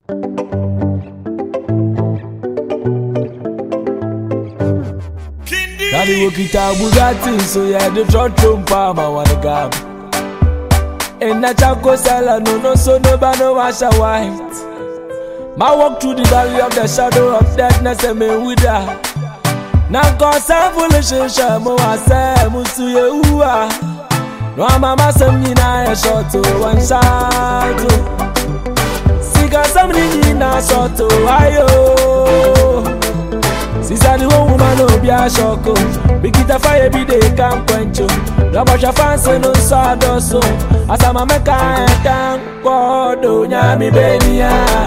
Daddy Wokita Bugatti, so yeah, the trotrum palma one gab. And that Chaco Sala, no, so no washa white. My walk through the valley of the shadow of darkness, and me with her. Now, cause I'm foolish, Shamo, I say, Musu, you are. No, Mamma, some Nina, short to one side. Sika, somebody in a short to Ayo. Sister, the one woman, no, be a shoko. Big it a fire, be they can't quench you. No, but your fancy, no, sawdust. As I'm a mecha, I can't go, do, Yami, baby,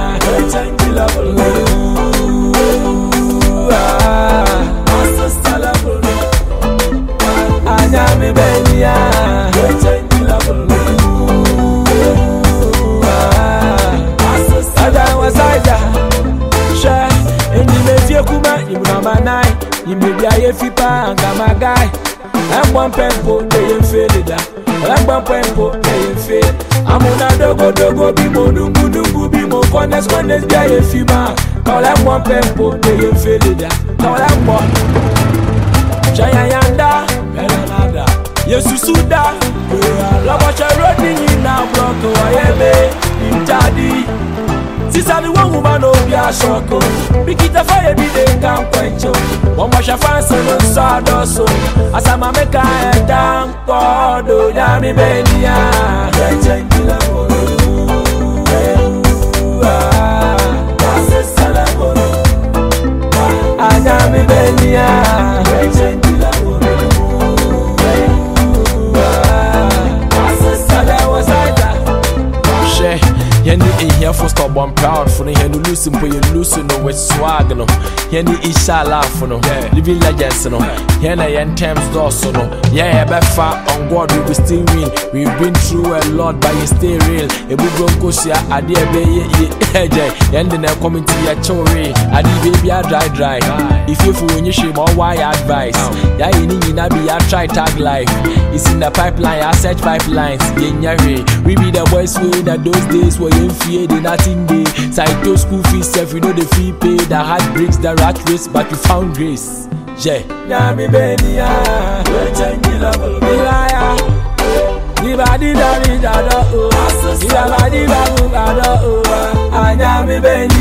Anyami benia, Ada wasaja, she, eni mefie kuma, imama nai, imebia ye fipa anga magai. One pempo, they feel da. One pempo, they feel. Amuna dogo bimo, dungu bimo, kones bia ye fima. Call them one pempo, they feel da. Call them one. Shayanda, Belanada, Yesusuda, Labacha running in a block, Wayeme, in Jadi. Sister, the one woman, no, be a shoko. Big it a fire, be they can't quench you. One wash a fancy, no sawdust. As I'm a make a damn god, do Yami Benia. Anyami Benia. Yenny in here for stop one proud for the hand losing for you losing no with swag no. Yenny isha laugh for no. Living legends no. Yenny yen terms doors no. Yeah, befa on God we will still win. We've been through a lot but you stay real. Ebu bronco sia adi ebe ye yendi na community ya chore. Adi baby a dry. If you for you shame or why advice. Ya ini na be a try tag life. It's in the pipeline, I search pipelines. We be the boys way that those days were in fear, they nothing day. Psycho school fees, self, we know the fee pay. The heart breaks, the rat race, but we found grace. Yeah. Yami Benia, Nibadi Dari Dado, Nibadi Babu Dado, Anyami Benia.